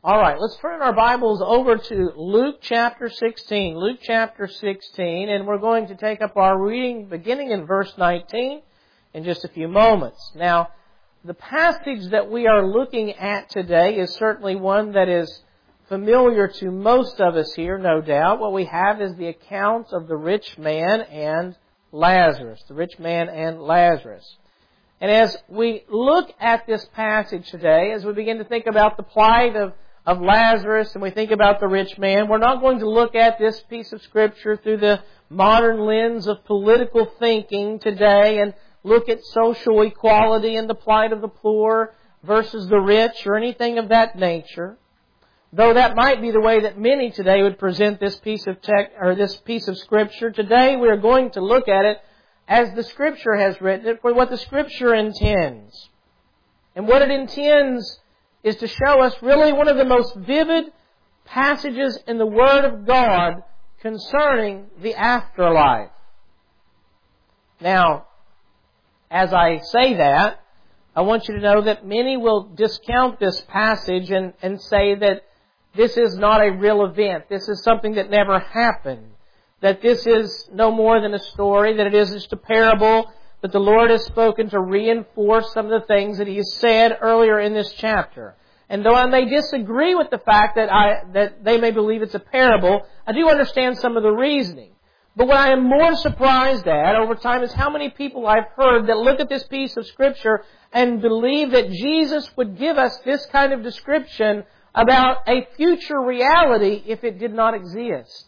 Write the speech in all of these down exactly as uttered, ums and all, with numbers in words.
All right, let's turn our Bibles over to Luke chapter sixteen. Luke chapter sixteen, and we're going to take up our reading beginning in verse nineteen in just a few moments. Now, the passage that we are looking at today is certainly one that is familiar to most of us here, no doubt. What we have is the account of the rich man and Lazarus. The rich man and Lazarus. And as we look at this passage today, as we begin to think about the plight of of Lazarus and we think about the rich man, we're not going to look at this piece of Scripture through the modern lens of political thinking today and look at social equality and the plight of the poor versus the rich or anything of that nature. Though that might be the way that many today would present this piece of tech or this piece of Scripture, today we are going to look at it as the Scripture has written it, for what the Scripture intends. And what it intends is to show us really one of the most vivid passages in the Word of God concerning the afterlife. Now, as I say that, I want you to know that many will discount this passage and, and say that this is not a real event. This is something that never happened. That this is no more than a story, that it is just a parable, that the Lord has spoken to reinforce some of the things that He has said earlier in this chapter. And though I may disagree with the fact that I that they may believe it's a parable, I do understand some of the reasoning. But what I am more surprised at over time is how many people I've heard that look at this piece of Scripture and believe that Jesus would give us this kind of description about a future reality if it did not exist.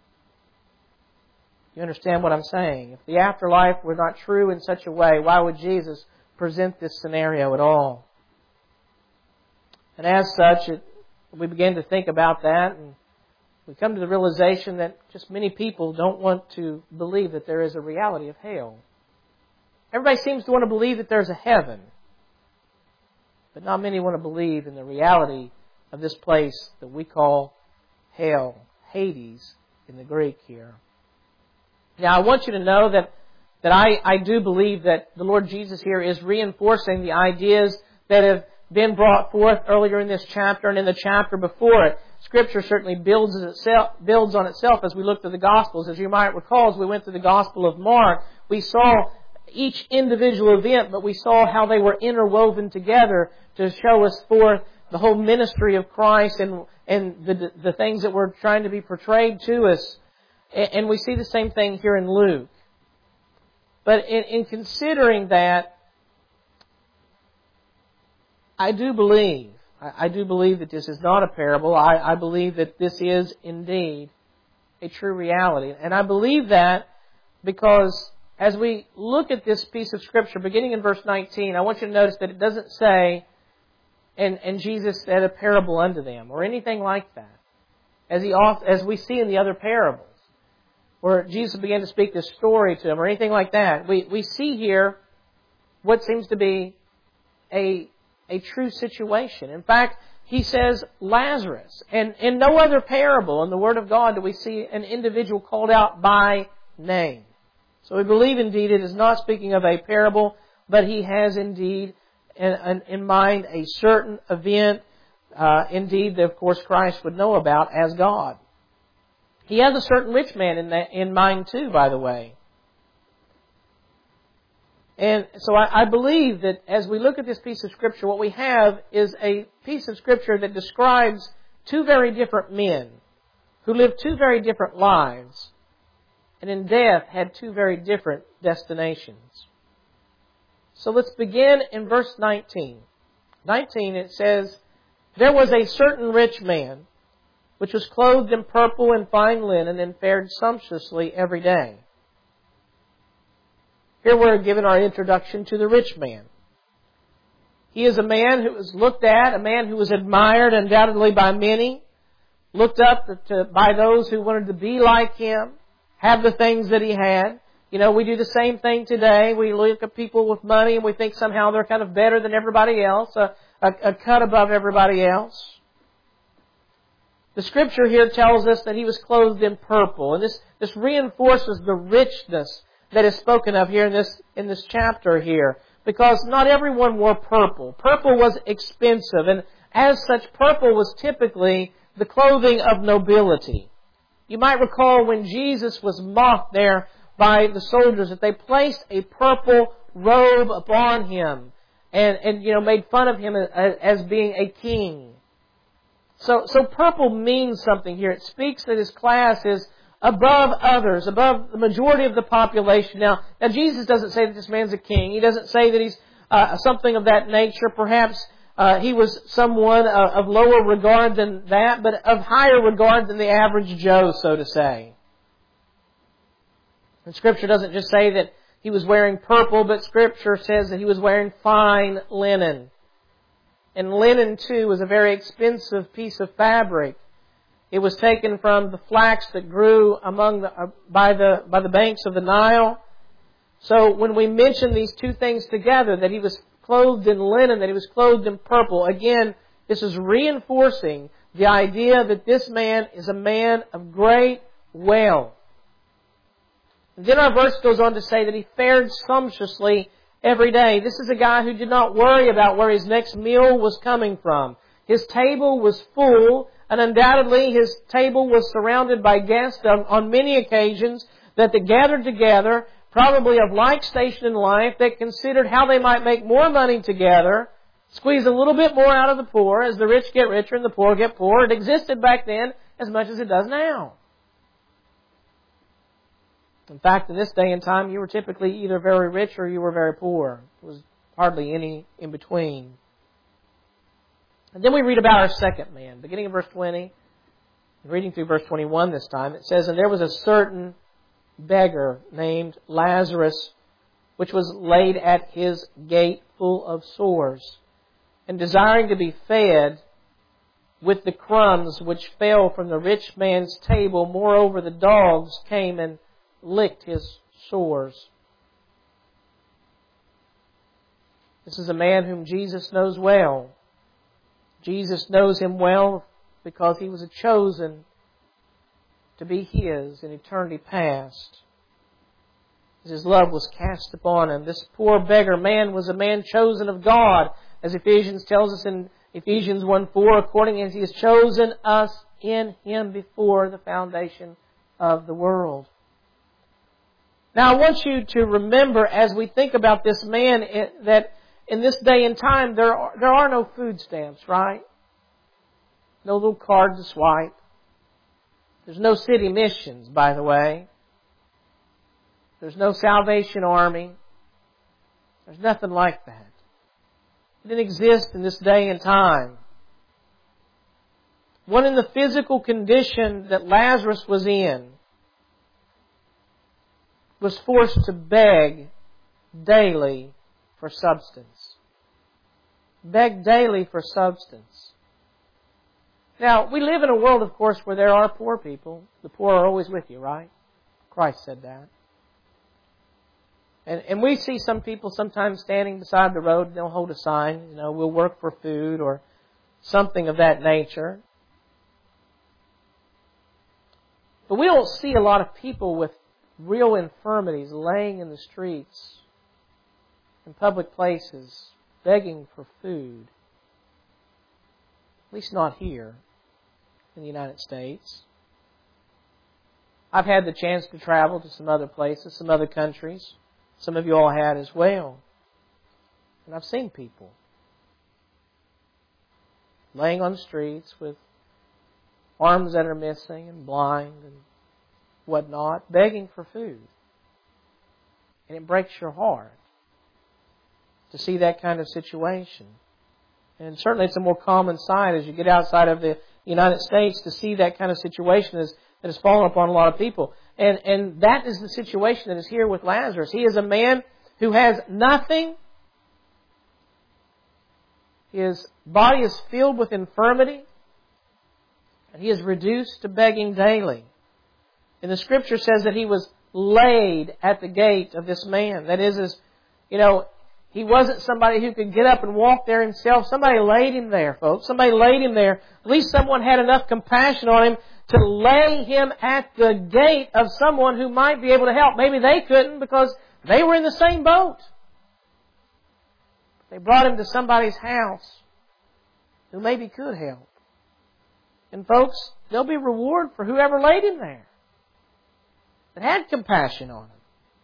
You understand what I'm saying? If the afterlife were not true in such a way, why would Jesus present this scenario at all? And as such, it, we begin to think about that, and we come to the realization that just many people don't want to believe that there is a reality of hell. Everybody seems to want to believe that there's a heaven, but not many want to believe in the reality of this place that we call hell, Hades in the Greek here. Now, I want you to know that, that I, I do believe that the Lord Jesus here is reinforcing the ideas that have been brought forth earlier in this chapter and in the chapter before it. Scripture certainly builds itself, builds on itself as we look through the Gospels. As you might recall, as we went through the Gospel of Mark, we saw each individual event, but we saw how they were interwoven together to show us forth the whole ministry of Christ and, and the, the things that were trying to be portrayed to us. And we see the same thing here in Luke. But in, in considering that, I do believe, I, I do believe that this is not a parable. I, I believe that this is indeed a true reality. And I believe that because as we look at this piece of Scripture, beginning in verse nineteen, I want you to notice that it doesn't say, and, and Jesus said a parable unto them, or anything like that. As, he, as we see in the other parables, where Jesus began to speak this story to them, or anything like that. We, we see here what seems to be a A true situation. In fact, He says Lazarus. And in no other parable in the Word of God do we see an individual called out by name. So we believe indeed it is not speaking of a parable, but He has indeed in, in mind a certain event, uh, indeed that of course Christ would know about as God. He has a certain rich man in, that, in mind too, by the way. And so I, I believe that as we look at this piece of Scripture, what we have is a piece of Scripture that describes two very different men who lived two very different lives and in death had two very different destinations. So let's begin in verse nineteen. nineteen, it says, "There was a certain rich man, which was clothed in purple and fine linen and fared sumptuously every day." Here we're given our introduction to the rich man. He is a man who was looked at, a man who was admired undoubtedly by many, looked up to, by those who wanted to be like him, have the things that he had. You know, we do the same thing today. We look at people with money and we think somehow they're kind of better than everybody else, a, a, a cut above everybody else. The Scripture here tells us that he was clothed in purple, and this, this reinforces the richness that is spoken of here in this in this chapter here, because not everyone wore purple. Purple was expensive, and As such, purple was typically the clothing of nobility. You might recall when Jesus was mocked there by the soldiers that they placed a purple robe upon Him and, and you know, made fun of Him as, as being a king. So, so purple means something here. It speaks that His class is above others, above the majority of the population. Now, now Jesus doesn't say that this man's a king. He doesn't say that he's uh, something of that nature. Perhaps uh, he was someone uh, of lower regard than that, but of higher regard than the average Joe, so to say. And Scripture doesn't just say that he was wearing purple, but Scripture says that he was wearing fine linen. And linen, too, was a very expensive piece of fabric. It was taken from the flax that grew among the, uh, by the by the banks of the Nile. So when we mention these two things together, that he was clothed in linen, that he was clothed in purple, again, this is reinforcing the idea that this man is a man of great wealth. And then our verse goes on to say that he fared sumptuously every day. This is a guy who did not worry about where his next meal was coming from. His table was full, and undoubtedly his table was surrounded by guests on, on many occasions that they gathered together, probably of like station in life, that considered how they might make more money together, squeeze a little bit more out of the poor as the rich get richer and the poor get poorer. It existed back then as much as it does now. In fact, in this day and time, you were typically either very rich or you were very poor. There was hardly any in between. And then we read about our second man, beginning in verse twenty, reading through verse twenty-one this time. It says, "And there was a certain beggar named Lazarus, which was laid at his gate full of sores, and desiring to be fed with the crumbs which fell from the rich man's table. Moreover, the dogs came and licked his sores." This is a man whom Jesus knows well. Jesus knows him well because he was chosen to be His in eternity past. His love was cast upon him. This poor beggar man was a man chosen of God, as Ephesians tells us in Ephesians one four, according as He has chosen us in Him before the foundation of the world. Now I want you to remember as we think about this man that in this day and time there are, there are no food stamps, right? No little card to swipe. There's no city missions, by the way. There's no Salvation Army. There's nothing like that. It didn't exist in this day and time. One in the physical condition that Lazarus was in was forced to beg daily for substance. Beg daily for substance. Now, we live in a world, of course, where there are poor people. The poor are always with you, right? Christ said that. And, and we see some people sometimes standing beside the road and they'll hold a sign, you know, we'll work for food or something of that nature. But we don't see a lot of people with real infirmities laying in the streets, in public places, begging for food. At least not here in the United States. I've had the chance to travel to some other places, some other countries. Some of you all had as well. And I've seen people laying on the streets with arms that are missing and blind and whatnot, begging for food. And it breaks your heart to see that kind of situation. And certainly it's a more common sight as you get outside of the United States to see that kind of situation as, that has fallen upon a lot of people. And, and that is the situation that is here with Lazarus. He is a man who has nothing. His body is filled with infirmity. And he is reduced to begging daily. And the Scripture says that he was laid at the gate of this man. That is, is you know, he wasn't somebody who could get up and walk there himself. Somebody laid him there, folks. Somebody laid him there. At least someone had enough compassion on him to lay him at the gate of someone who might be able to help. Maybe they couldn't because they were in the same boat. They brought him to somebody's house. who maybe could help. And folks, there'll be reward for whoever laid him there that had compassion on him.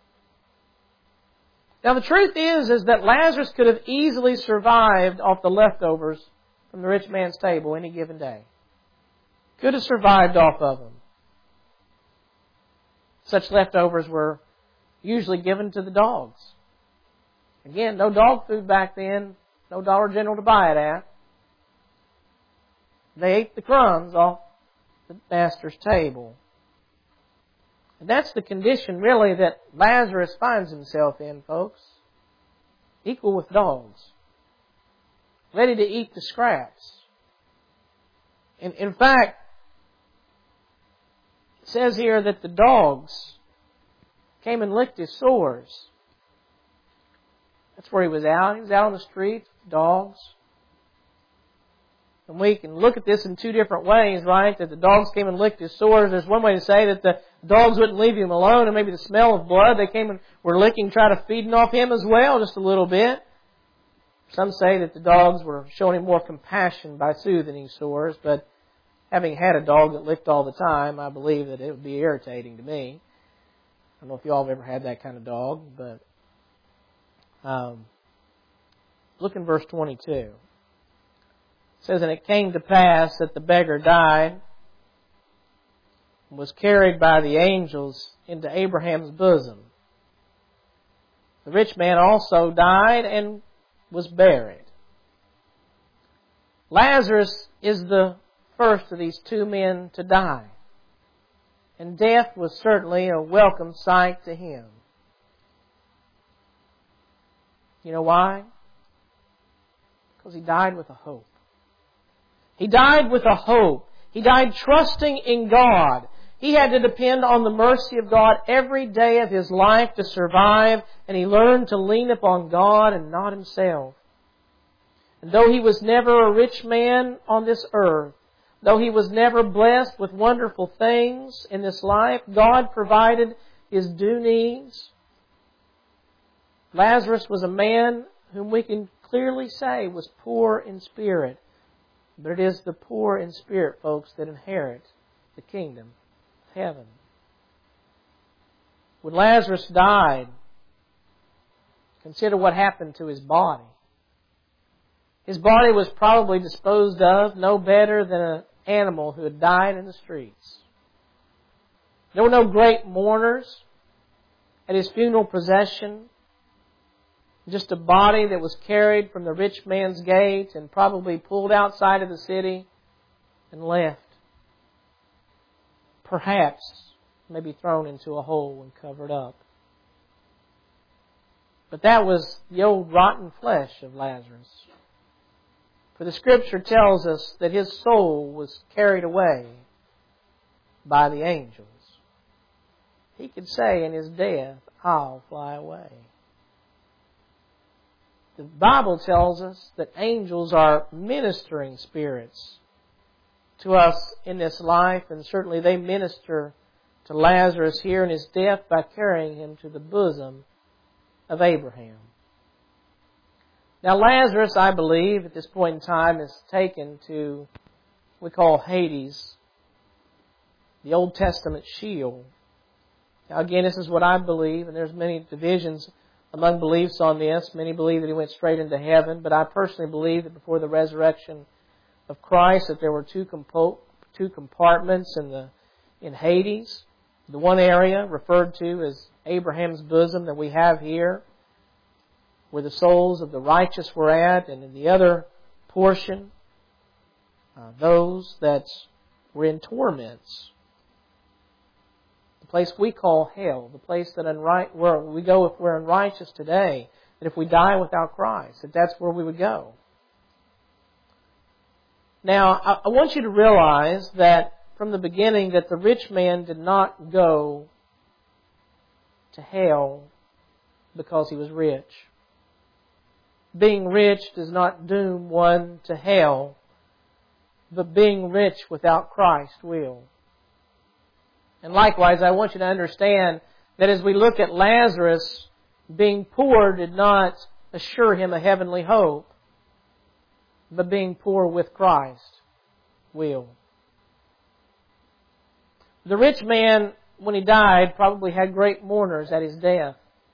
Now the truth is, is that Lazarus could have easily survived off the leftovers from the rich man's table any given day. Could have survived off of them. Such leftovers were usually given to the dogs. Again, no dog food back then, no Dollar General to buy it at. They ate the crumbs off the master's table. And that's the condition, really, that Lazarus finds himself in, folks. Equal with dogs. Ready to eat the scraps. And in fact, it says here that the dogs came and licked his sores. That's where he was out. He was out on the streets with dogs. And we can look at this in two different ways, right? That the dogs came and licked his sores. There's one way to say that the dogs wouldn't leave him alone, and maybe the smell of blood, they came and were licking, trying to feed off him as well, just a little bit. Some say that the dogs were showing him more compassion by soothing his sores, but having had a dog that licked all the time, I believe that it would be irritating to me. I don't know if you all have ever had that kind of dog, but um, look in verse twenty-two. It says, "And it came to pass that the beggar died and was carried by the angels into Abraham's bosom. The rich man also died and was buried." Lazarus is the first of these two men to die. And death was certainly a welcome sight to him. You know why? Because he died with a hope. He died with a hope. He died trusting in God. He had to depend on the mercy of God every day of his life to survive, and he learned to lean upon God and not himself. And though he was never a rich man on this earth, though he was never blessed with wonderful things in this life, God provided his due needs. Lazarus was a man whom we can clearly say was poor in spirit. But it is the poor in spirit, folks, that inherit the kingdom of heaven. When Lazarus died, consider what happened to his body. His body was probably disposed of no better than an animal who had died in the streets. There were no great mourners at his funeral procession. Just a body that was carried from the rich man's gate and probably pulled outside of the city and left. Perhaps maybe thrown into a hole and covered up. But that was the old rotten flesh of Lazarus. For the Scripture tells us that his soul was carried away by the angels. He could say in his death, "I'll fly away." The Bible tells us that angels are ministering spirits to us in this life, and certainly they minister to Lazarus here in his death by carrying him to the bosom of Abraham. Now Lazarus, I believe, at this point in time is taken to what we call Hades, the Old Testament Sheol. Now again, this is what I believe, and there's many divisions among beliefs on this. Many believe that he went straight into heaven, but I personally believe that before the resurrection of Christ that there were two compo- two compartments in the in Hades. The one area referred to as Abraham's bosom that we have here, where the souls of the righteous were at, and in the other portion, uh, those that were in torments. The place we call hell, the place that unright, where we go if we're unrighteous today, that if we die without Christ, that that's where we would go. Now, I, I want you to realize that from the beginning that the rich man did not go to hell because he was rich. Being rich does not doom one to hell, but being rich without Christ will. And likewise, I want you to understand that as we look at Lazarus, being poor did not assure him a heavenly hope. but being poor with Christ will. The rich man, when he died, probably had great mourners at his death.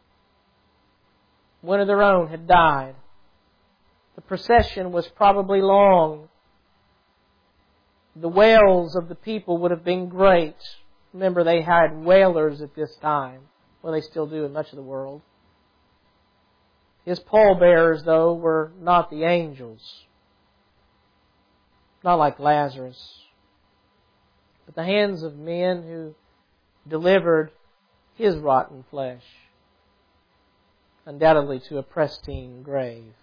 One of their own had died. The procession was probably long. The wails of the people would have been great. Remember, they had wailers at this time. Well, they still do in much of the world. His pallbearers, though, were not the angels. Not like Lazarus. But the hands of men who delivered his rotten flesh, undoubtedly to a pristine grave.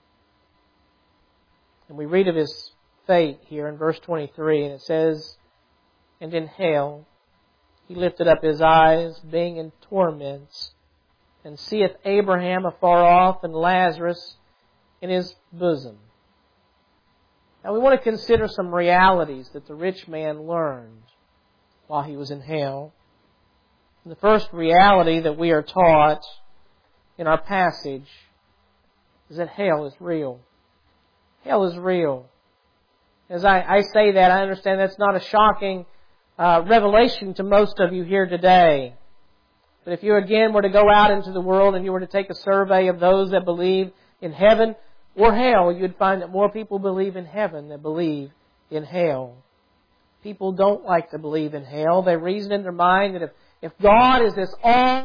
And we read of his fate here in verse twenty-three, and it says, "And in hell he lifted up his eyes, being in torments, and seeth Abraham afar off, and Lazarus in his bosom." Now we want to consider some realities that the rich man learned while he was in hell. The first reality that we are taught in our passage is that hell is real. Hell is real. As I, I say that, I understand that's not a shocking uh, revelation to most of you here today. But if you again were to go out into the world and you were to take a survey of those that believe in heaven or hell, you'd find that more people believe in heaven than believe in hell. People don't like to believe in hell. They reason in their mind that if, if God is this all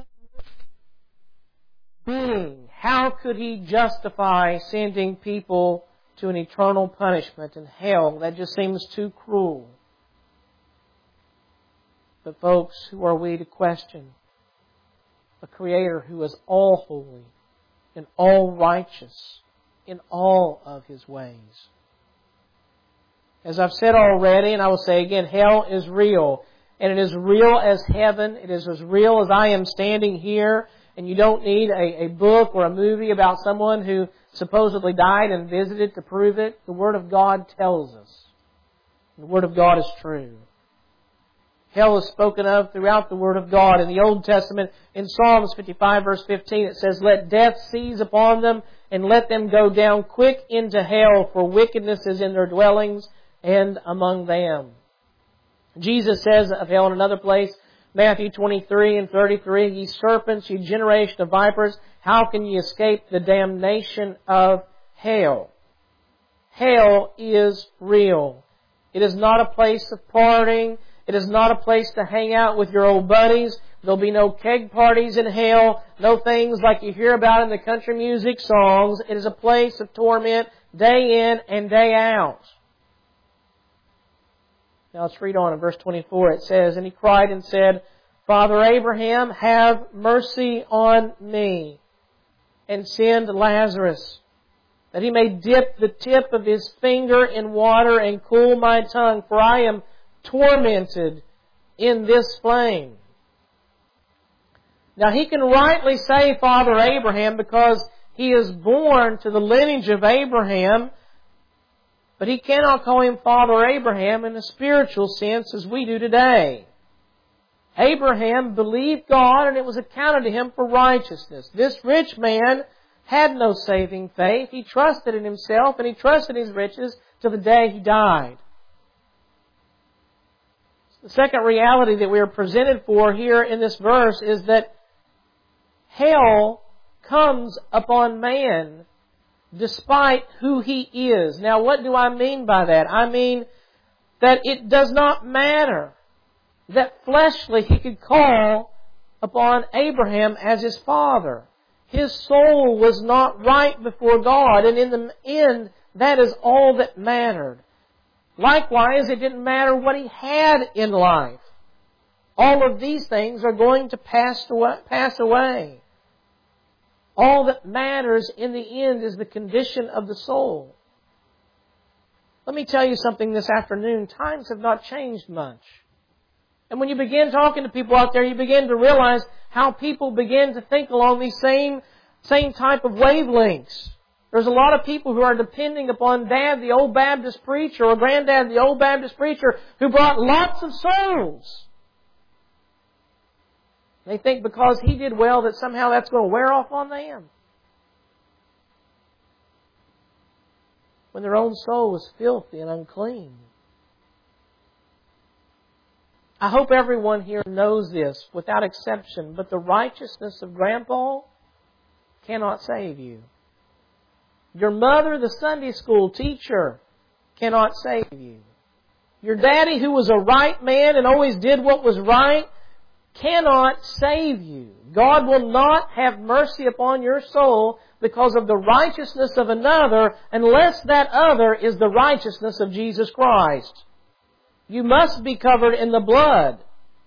being, how could He justify sending people to an eternal punishment in hell? That just seems too cruel. But folks, who are we to question a Creator who is all holy and all righteous in all of His ways? As I've said already, and I will say again, hell is real. And it is real as heaven. It is as real as I am standing here. And you don't need a, a book or a movie about someone who supposedly died and visited to prove it. The Word of God tells us. The Word of God is true. Hell is spoken of throughout the Word of God. In the Old Testament, in Psalms fifty-five verse fifteen, it says, "Let death seize upon them, and let them go down quick into hell, for wickedness is in their dwellings and among them." Jesus says of hell in another place, Matthew twenty-three and thirty-three, "Ye serpents, ye generation of vipers, how can ye escape the damnation of hell?" Hell is real. It is not a place of partying. It is not a place to hang out with your old buddies. There'll be no keg parties in hell. No things like you hear about in the country music songs. It is a place of torment day in and day out. Now let's read on in verse twenty-four. It says, "And he cried and said, Father Abraham, have mercy on me, and send Lazarus, that he may dip the tip of his finger in water and cool my tongue, for I am tormented in this flame." Now he can rightly say Father Abraham because he is born to the lineage of Abraham, but he cannot call him Father Abraham in a spiritual sense as we do today. Abraham believed God and it was accounted to him for righteousness. This rich man had no saving faith. He trusted in himself and he trusted in his riches till the day he died. The second reality that we are presented for here in this verse is that hell comes upon man despite who he is. Now, what do I mean by that? I mean that it does not matter that fleshly he could call upon Abraham as his father. His soul was not right before God, and in the end, that is all that mattered. Likewise, it didn't matter what he had in life. All of these things are going to pass away. Pass away. All that matters in the end is the condition of the soul. Let me tell you something this afternoon. Times have not changed much. And when you begin talking to people out there, you begin to realize how people begin to think along these same, same type of wavelengths. There's a lot of people who are depending upon Dad, the old Baptist preacher, or Granddad, the old Baptist preacher, who brought lots of souls. They think because he did well that somehow that's going to wear off on them. when their own soul was filthy and unclean. I hope everyone here knows this without exception, but the righteousness of Grandpa cannot save you. Your mother, the Sunday school teacher, cannot save you. Your daddy, who was a right man and always did what was right, cannot save you. God will not have mercy upon your soul because of the righteousness of another unless that other is the righteousness of Jesus Christ. You must be covered in the blood.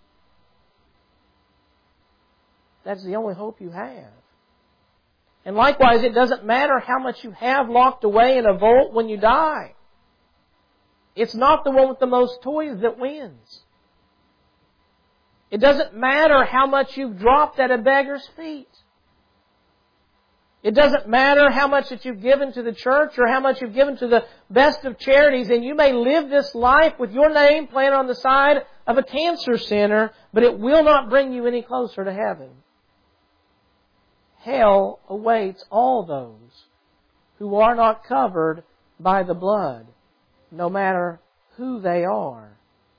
That's the only hope you have. And likewise, it doesn't matter how much you have locked away in a vault when you die. It's not the one with the most toys that wins. It doesn't matter how much you've dropped at a beggar's feet. It doesn't matter how much that you've given to the church or how much you've given to the best of charities. And you may live this life with your name planted on the side of a cancer center, but it will not bring you any closer to heaven. Hell awaits all those who are not covered by the blood, no matter who they are.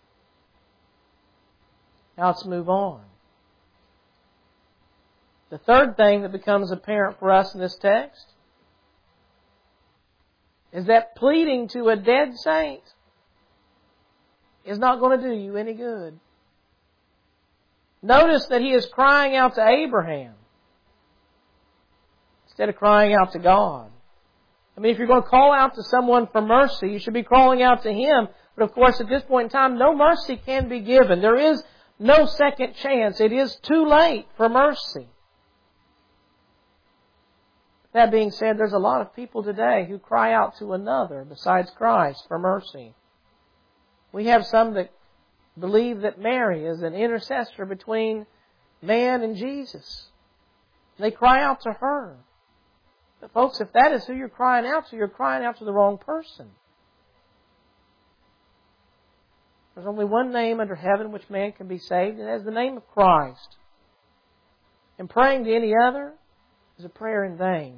Now let's move on. The third thing that becomes apparent for us in this text is that pleading to a dead saint is not going to do you any good. Notice that he is crying out to Abraham instead of crying out to God. I mean, if you're going to call out to someone for mercy, you should be calling out to Him. But of course, at this point in time, no mercy can be given. There is no second chance. It is too late for mercy. That being said, there's a lot of people today who cry out to another besides Christ for mercy. We have some that believe that Mary is an intercessor between man and Jesus. They cry out to her. But folks, if that is who you're crying out to, you're crying out to the wrong person. There's only one name under heaven which man can be saved, and that is the name of Christ. And praying to any other is a prayer in vain.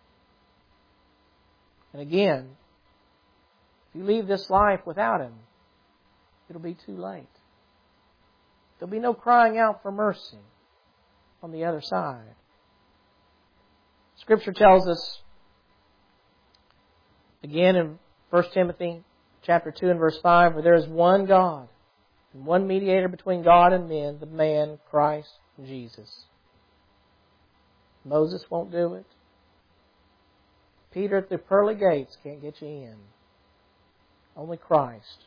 And again, if you leave this life without Him, it'll be too late. There'll be no crying out for mercy on the other side. Scripture tells us, again in First Timothy chapter two and verse five, where there is one God and one mediator between God and men, the man Christ Jesus. Moses won't do it. Peter at the pearly gates can't get you in. Only Christ.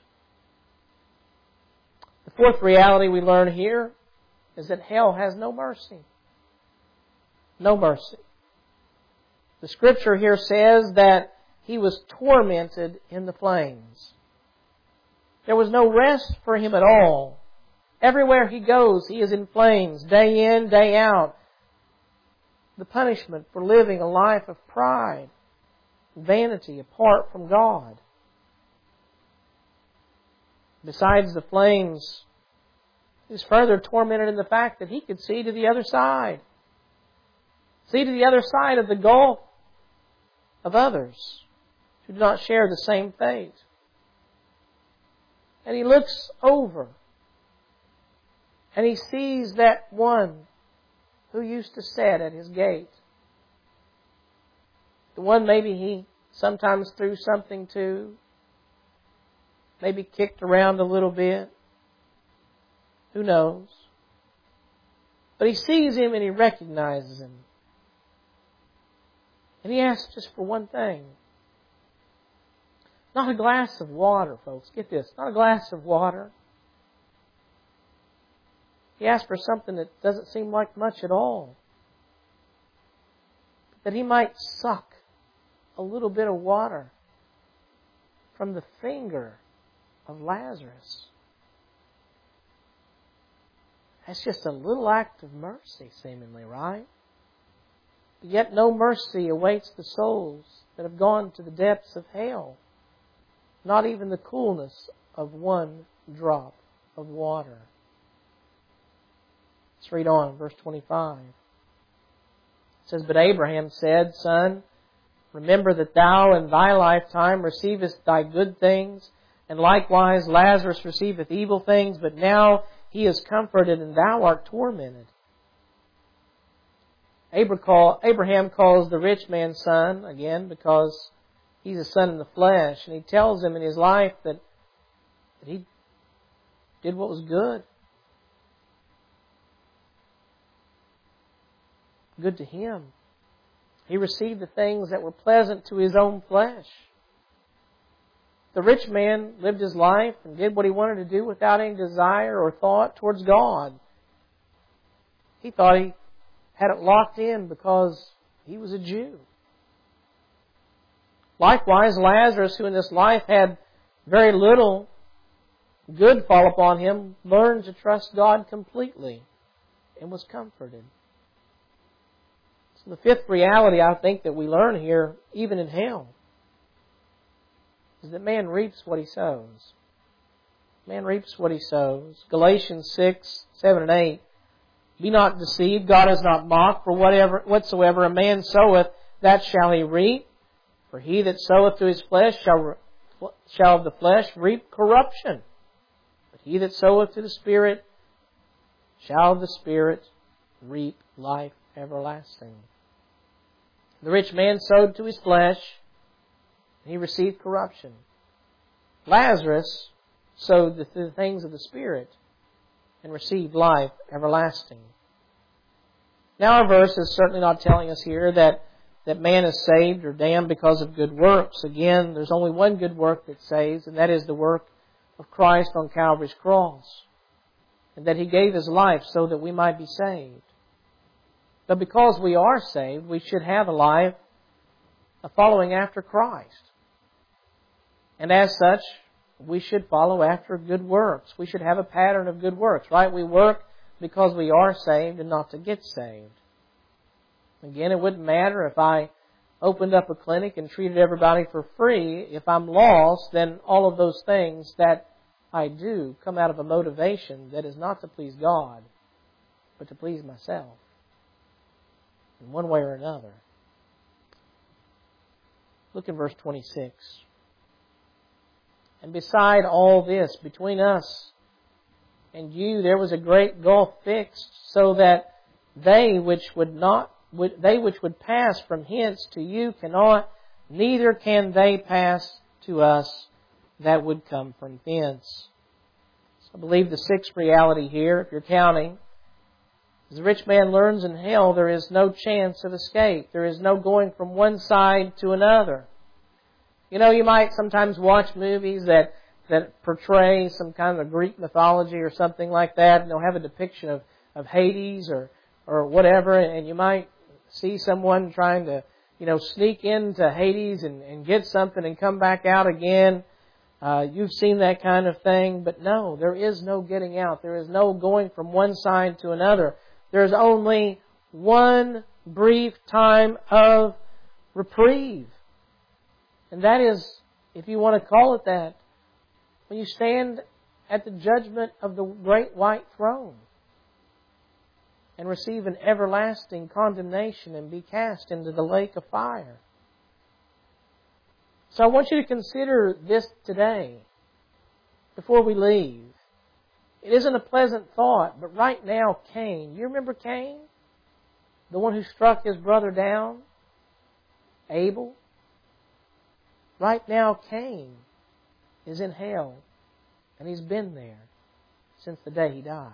The fourth reality we learn here is that hell has no mercy. No mercy. The Scripture here says that he was tormented in the flames. There was no rest for him at all. Everywhere he goes, he is in flames, day in, day out. The punishment for living a life of pride, vanity, apart from God. Besides the flames, he was further tormented in the fact that he could see to the other side. See to the other side of the gulf of others who do not share the same fate. And he looks over and he sees that one who used to sit at his gate. The one maybe he sometimes threw something to, maybe kicked around a little bit. Who knows? But he sees him and he recognizes him. And he asks just for one thing. Not a glass of water, folks. Get this. Not a glass of water. He asks for something that doesn't seem like much at all. That he might suck a little bit of water from the finger of Lazarus. That's just a little act of mercy, seemingly, right? But yet no mercy awaits the souls that have gone to the depths of hell. Not even the coolness of one drop of water. Let's read on, verse twenty-five. It says, "But Abraham said, 'Son, Remember that thou in thy lifetime receivest thy good things, and likewise Lazarus receiveth evil things, but now he is comforted, and thou art tormented. Abraham calls the rich man son, again, because he's a son in the flesh. And he tells him in his life that, that he did what was good. Good to him. He received the things that were pleasant to his own flesh. The rich man lived his life and did what he wanted to do without any desire or thought towards God. He thought he had it locked in because he was a Jew. Likewise, Lazarus, who in this life had very little good fall upon him, learned to trust God completely and was comforted. So the fifth reality I think that we learn here, even in hell, is that man reaps what he sows. Man reaps what he sows. Galatians six, seven and eight. Be not deceived, God is not mocked, for whatever whatsoever a man soweth, that shall he reap. For he that soweth to his flesh shall, shall of the flesh reap corruption. But he that soweth to the Spirit shall of the Spirit reap life everlasting. The rich man sowed to his flesh, and he received corruption. Lazarus sowed the, the things of the Spirit and received life everlasting. Now our verse is certainly not telling us here that, that man is saved or damned because of good works. Again, there's only one good work that saves, and that is the work of Christ on Calvary's cross. And that He gave His life so that we might be saved. But because we are saved, we should have a life of following after Christ. And as such, we should follow after good works. We should have a pattern of good works, right? We work because we are saved and not to get saved. Again, it wouldn't matter if I opened up a clinic and treated everybody for free. If I'm lost, then all of those things that I do come out of a motivation that is not to please God, but to please myself in one way or another. Look in verse twenty-six. And beside all this, between us and you, there was a great gulf fixed, so that they which would not, would, they which would pass from hence to you cannot, neither can they pass to us that would come from thence. So I believe the sixth reality here, if you're counting, as the rich man learns in hell, there is no chance of escape. There is no going from one side to another. You know, you might sometimes watch movies that, that portray some kind of Greek mythology or something like that, and they'll have a depiction of, of Hades or, or whatever, and you might see someone trying to, you know, sneak into Hades and, and get something and come back out again. Uh, you've seen that kind of thing, but no, there is no getting out. There is no going from one side to another. There's only one brief time of reprieve. And that is, if you want to call it that, when you stand at the judgment of the great white throne and receive an everlasting condemnation and be cast into the lake of fire. So I want you to consider this today before we leave. It isn't a pleasant thought, but right now Cain, you remember Cain? The one who struck his brother down? Abel? Right now, Cain is in hell, and he's been there since the day he died.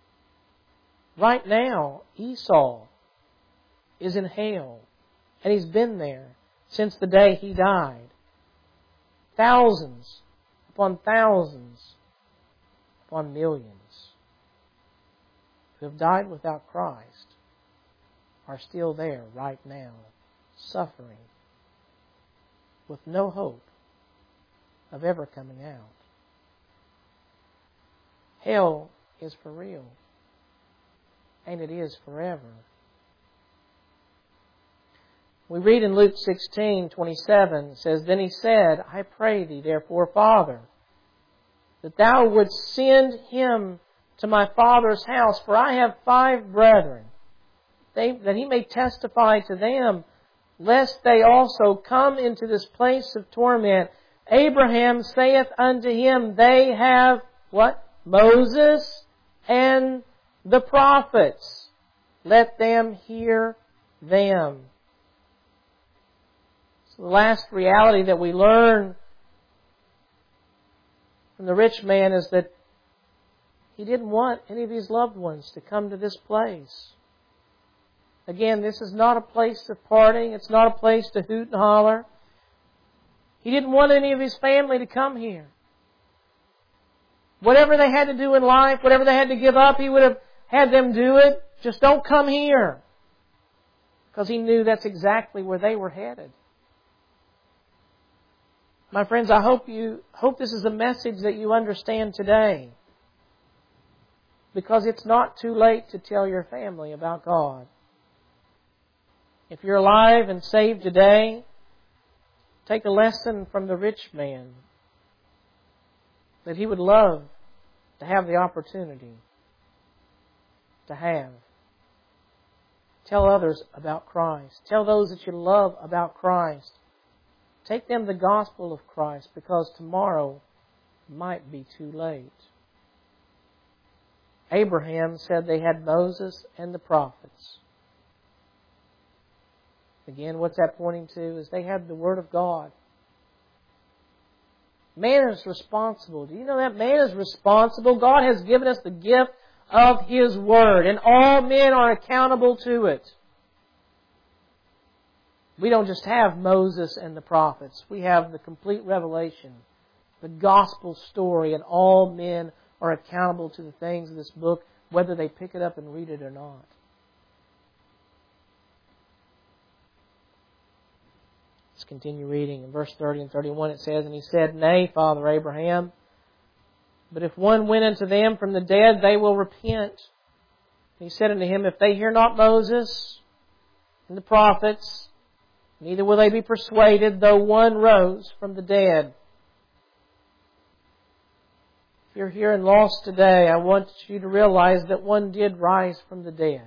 Right now, Esau is in hell, and he's been there since the day he died. Thousands upon thousands upon millions who have died without Christ are still there right now, suffering, with no hope of ever coming out. Hell is for real, and it is forever. We read in Luke sixteen twenty-seven, it says, Then he said, I pray thee, therefore, Father, that thou wouldst send him to my father's house, for I have five brethren, they, that he may testify to them, lest they also come into this place of torment. Abraham saith unto him, They have, what? Moses and the prophets. Let them hear them. So the last reality that we learn from the rich man is that he didn't want any of his loved ones to come to this place. Again, this is not a place of partying. It's not a place to hoot and holler. He didn't want any of his family to come here. Whatever they had to do in life, whatever they had to give up, he would have had them do it. Just don't come here. Because he knew that's exactly where they were headed. My friends, I hope you hope this is a message that you understand today. Because it's not too late to tell your family about God. If you're alive and saved today, take a lesson from the rich man that he would love to have the opportunity to have. Tell others about Christ. Tell those that you love about Christ. Take them the gospel of Christ, because tomorrow might be too late. Abraham said they had Moses and the prophets. Again, what's that pointing to? Is they had the Word of God. Man is responsible. Do you know that? Man is responsible. God has given us the gift of His Word, and all men are accountable to it. We don't just have Moses and the prophets. We have the complete revelation, the gospel story, and all men are accountable to the things of this book, whether they pick it up and read it or not. Let's continue reading. In verse thirty and thirty-one it says, And he said, Nay, Father Abraham, but if one went unto them from the dead, they will repent. And he said unto him, If they hear not Moses and the prophets, neither will they be persuaded, though one rose from the dead. If you're here and lost today, I want you to realize that one did rise from the dead.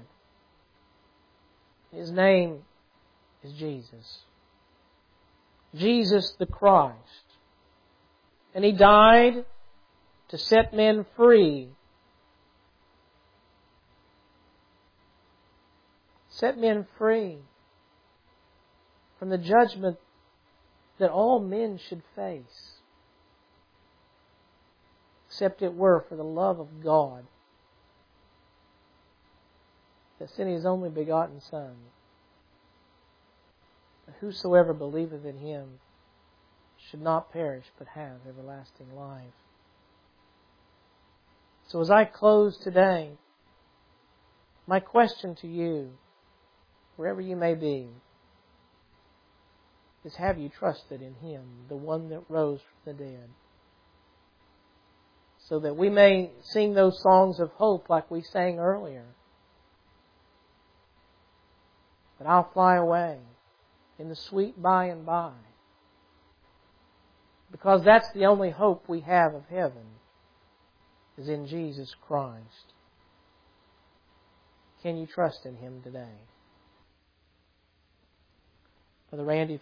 His name is Jesus. Jesus the Christ. And He died to set men free. Set men free from the judgment that all men should face, except it were for the love of God that sent His only begotten Son, that whosoever believeth in Him should not perish but have everlasting life. So as I close today, my question to you, wherever you may be, is, have you trusted in Him, the one that rose from the dead? So that we may sing those songs of hope like we sang earlier. But I'll fly away in the sweet by and by. Because that's the only hope we have of heaven, is in Jesus Christ. Can you trust in Him today? Brother Randy,